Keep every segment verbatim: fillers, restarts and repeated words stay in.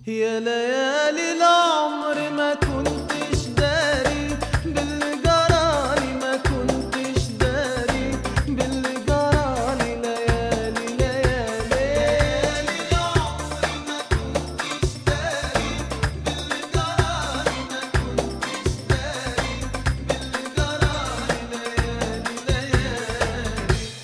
يا ليالي العمر ما كنتش داري باللي جرالي، ما كنتش داري باللي جرالي. ليالي ليالي العمر ما كنتش داري باللي جرالي، ما كنتش داري باللي جرالي. ليالي ليالي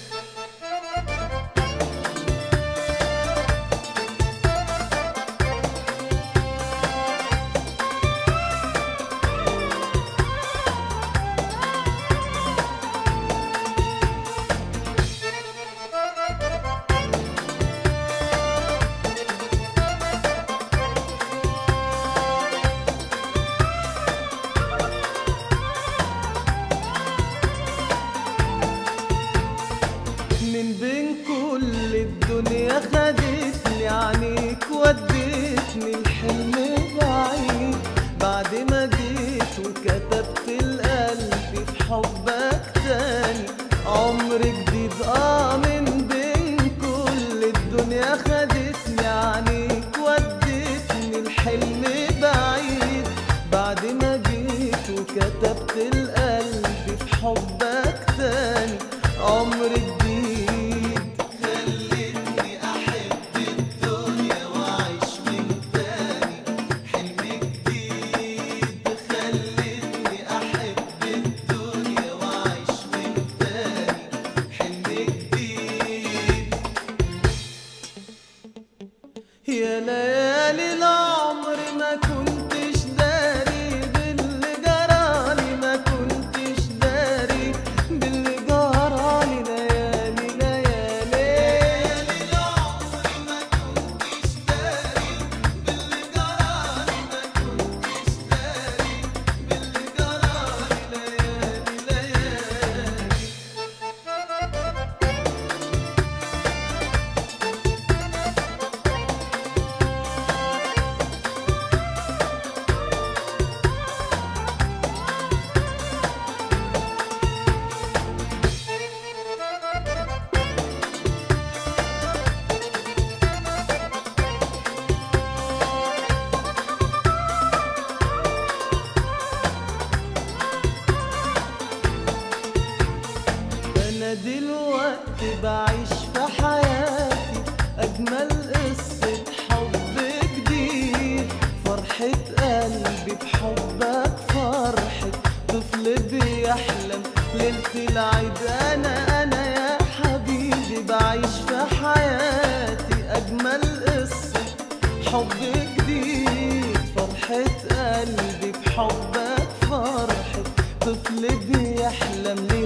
من بين كل الدنيا خدتني عنيك، وديتني الحلم بعيد. بعد ما جيت وكتبت لقلبي في حبك تاني عمر جديد. اه من بين كل الدنيا خدتني عنيك، وديتني الحلم بعيد. بعد ما جيت وكتبت لقلبي في حبك تاني عمر جديد. يا ليالي العمر ما كنتش داري باللي جرالي، ما كنتش داري باللي جرالي. ليالي ليالي العمر ما كنتش داري باللي جرالي، ما كنتش داري باللي جرالي. ليالي ليالي أنا دلوقتي بعيش في حياتي أجمل قصة حب جديد. فرحة قلبي بحبك فرحة طفل بيحلم ليلة العيد. أنا أنا يا حبيبي بعيش في حياتي أجمل قصة حب جديد. فرحة قلبي بحبك فرحة طفل بيحلم ليلة